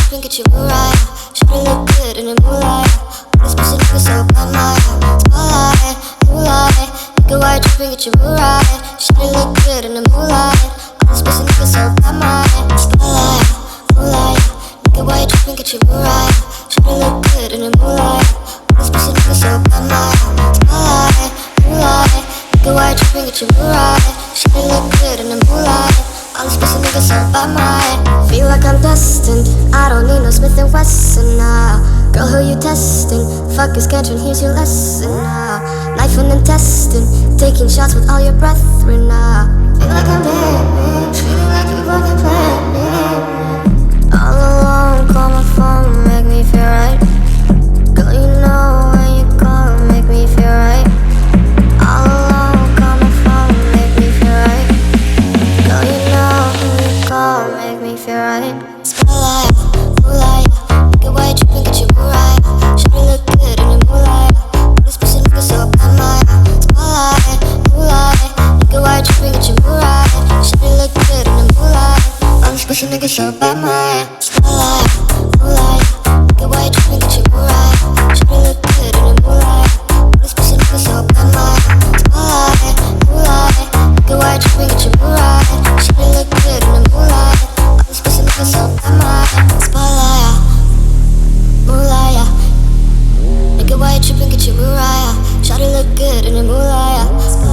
tripping, get you right. Shawty look good in the moonlight. All this pussy niggas so bad, my spotlight, moonlight. Nigga, why you tripping, get you right. Shawty look good in the moonlight. All this pussy niggas so bad, my spotlight, moonlight. Nigga, why you tripping, get you right. Shawty look good in the moonlight. All this pussy niggas so bad, my spotlight, moonlight. Nigga, why you tripping, get you right. Shawty look good in the moonlight. All these pussy niggas so by my feel like I'm destined. I don't need no Smith & Wesson now. Girl, who you testing? Fuck is Gantron, here's your lesson now. Knife and intestine, taking shots with all your brethren now. Feel like I'm dead, feeling like you fucking planned me. All alone, call my phone, make me feel right. Girl, you know when you call, make me feel right. All alone, call my phone, make me feel right. Girl, you know when you call, make me feel right. Spotlight, moonlight. Nigga, why you tripping, get you right. Shawty look good in the moonlight. All this pussy niggas so bad, my spotlight, moonlight. Nigga, why you tripping, get you right. Shawty look good in the moonlight. All this pussy niggas so bad, my spotlight, moonlight. Nigga, why you tripping, get you right. Shawty look good in the moonlight. All this pussy niggas so bad, my spotlight, moonlight. Nigga, why you tripping, get you right. Shawty look good in the moonlight. All this pussy niggas so bad, my spotlight, moonlight. Nigga, why you tripping, get you right. Shawty look good in the moonlight.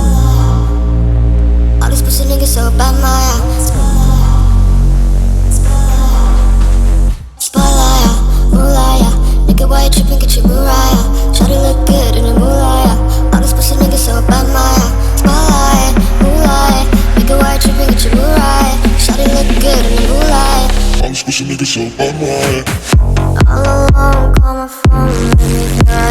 All these pussy niggas so bad, my spotlight, moonlight. Nigga, why you tripping, get you right. Shawty look good in the moonlight. All these pussy niggas so bad, my spotlight, moonlight. Nigga, why you tripping, get you right. Shawty look good in the moonlight. All these pussy niggas so bad, my All alone, call my phone, make me feel right.